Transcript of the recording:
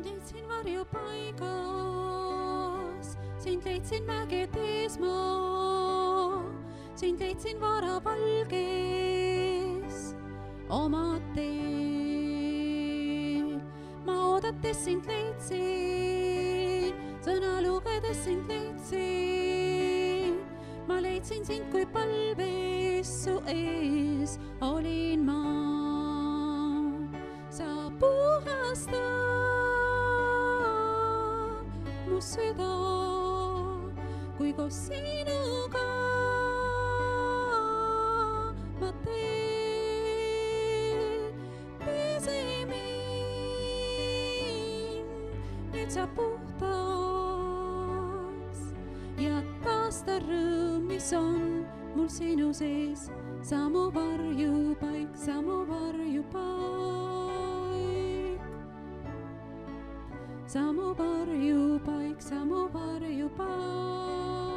leidsin varjupaigas, sind leidsin mägede eesmaa, sind leidsin varavalges oma teel. Ma oodates sind leidsin, sõna lugedes sind leidsin. Ma leidsin sind, kui palves su ees olin ma. Sa puhastad mu süda, kui koos sinuga ma teen. Pese mind, nüüd sa puhtaks ja taasta rõõm, mis on mul sinu sees. Sa mu varjupaik, sa mu varjupaik. Sa mu varjupaik, sa mu varjupaik.